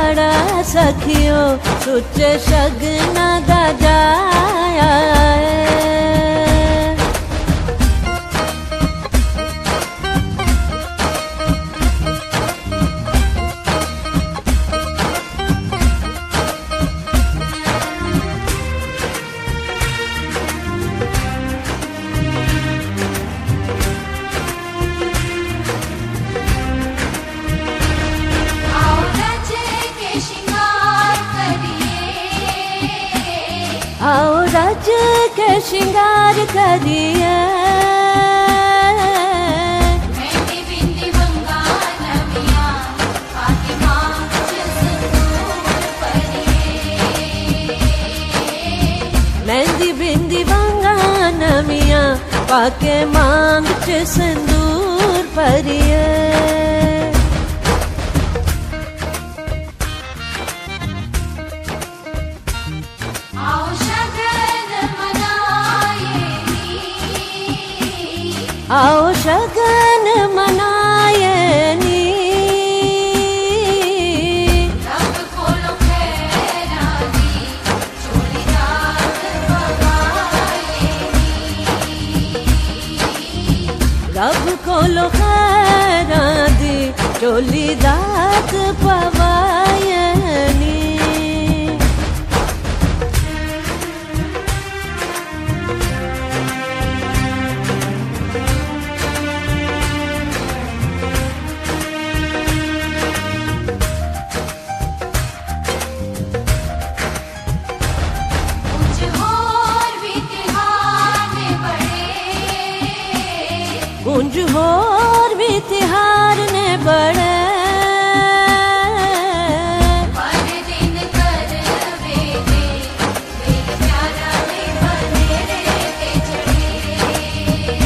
लाड़ा सखियो सुचे शगना दा जाया आओ रज के श्रृंगार करिए मेहंदी बिंदी वंगा नमिया आके मांग सिंदूर परिए मेहंदी बिंदी वंगा नमिया पाके मांग च सिंदूर परिए आओ शगन मनाए नी रब खोलो खैरा दी चोली रात पवाए रब खोलो खैरा दी चोली दात पवाए नी कुंज होर भी तिहार ने बड़े पर दिन कर वेदे वेद प्यारा में बनेरे के चढ़े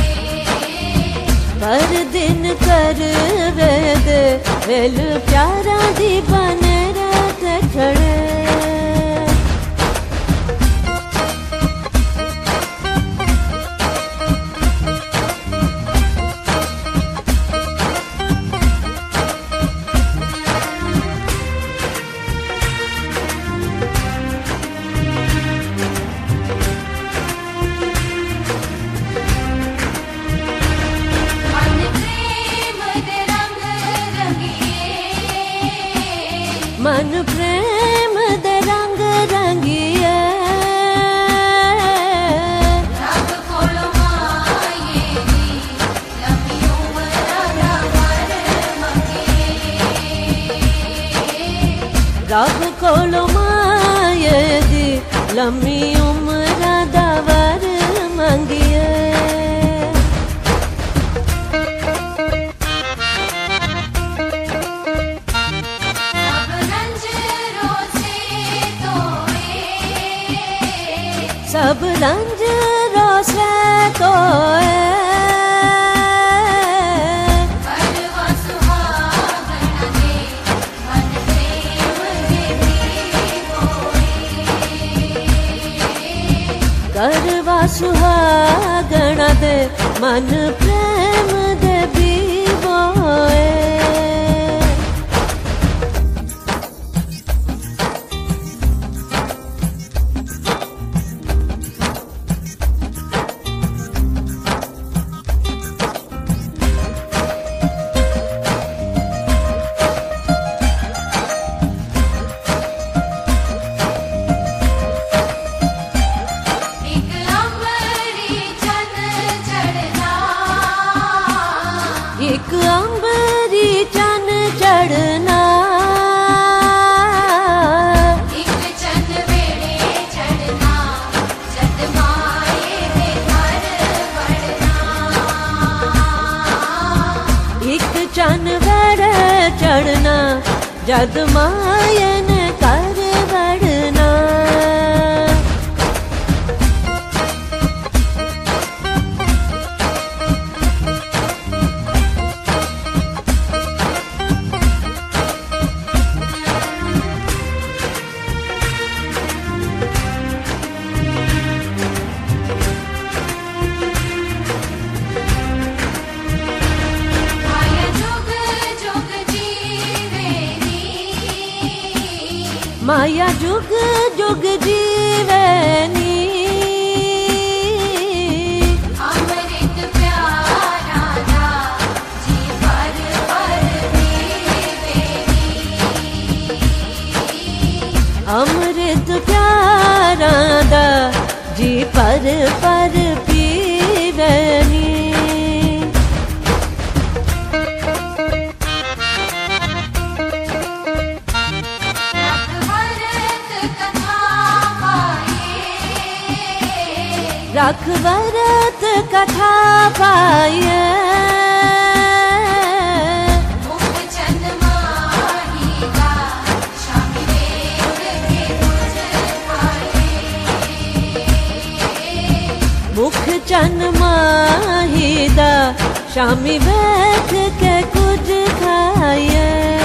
पर दिन कर वेद वेल प्यारा दी बने रहते खड़े मन प्रेम दे रंग रंगिए रब खोलो माये दी लंबी उम्र वर मंगे रब कोलो माये दी लम्मी उम्र दा वर मंगिए सब रंज रोसे तो करवा सुहागण दे मन प्रेम दे होए करवा सुहागण दे मन प्रेम दे बीबोए एक अंबरी चन चढ़ना एक चन वेड़े चढ़ना जद माए दे घर बढ़ना एक चन वेड़े चढ़ना जद मायन कर बढ़ना जुग जीवनी अमृत प्यारा दा जी पर पीवेनी अमृत प्यारा दा जी पर पीवनी रख भरत कथा पाए मुख चंद माही दा शामी वेद के तुझ खाए मुख चन माहिदा शामी बैठ के कुछ खाए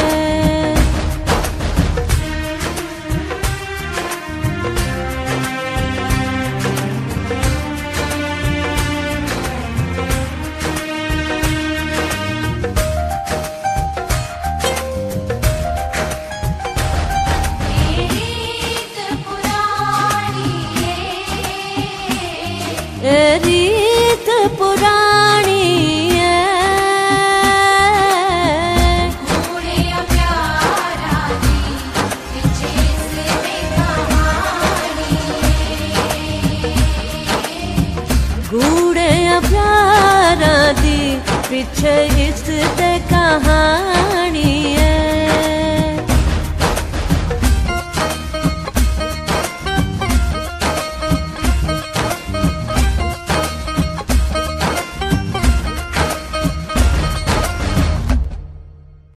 रीत पुरानी रीत पुरानी घूड़े प्यारा दी पीछे से कहानी गूढ़े प्यारा दी पीछे इस ते कहानी है